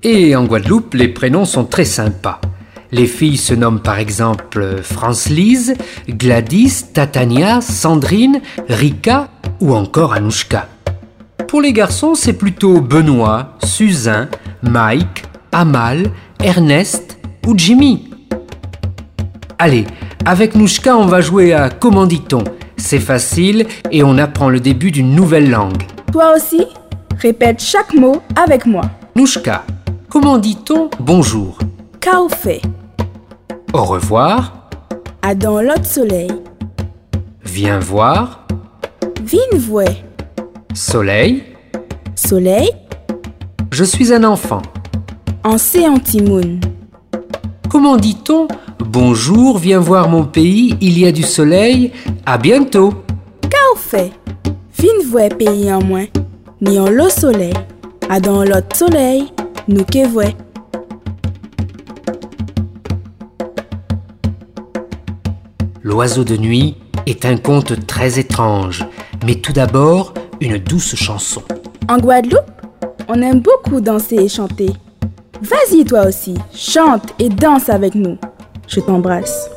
Et en Guadeloupe, les prénoms sont très sympas. Les filles se nomment par exemple France-Lise, Gladys, Tatania, Sandrine, Rika ou encore Anouchka. Pour les garçons, c'est plutôt Benoît, Suzanne, Mike, Amal, Ernest ou Jimmy. Allez, avec Nouchka, on va jouer à Comment dit-on ? C'est facile et on apprend le début d'une nouvelle langue. Toi aussi, répète chaque mot avec moi. Nouchka, comment dit-on bonjour ? Café. Au revoir. À dans l'autre soleil. Viens voir. Vine voué. Soleil. Soleil. Je suis un enfant. En antimoun. Comment dit-on bonjour, viens voir mon pays, il y a du soleil, à bientôt. Café. Vine voué pays en moins. Ni en l'eau soleil. À dans l'autre soleil. Nous que voué. L'oiseau de nuit est un conte très étrange, mais tout d'abord, une douce chanson. En Guadeloupe, on aime beaucoup danser et chanter. Vas-y toi aussi, chante et danse avec nous. Je t'embrasse.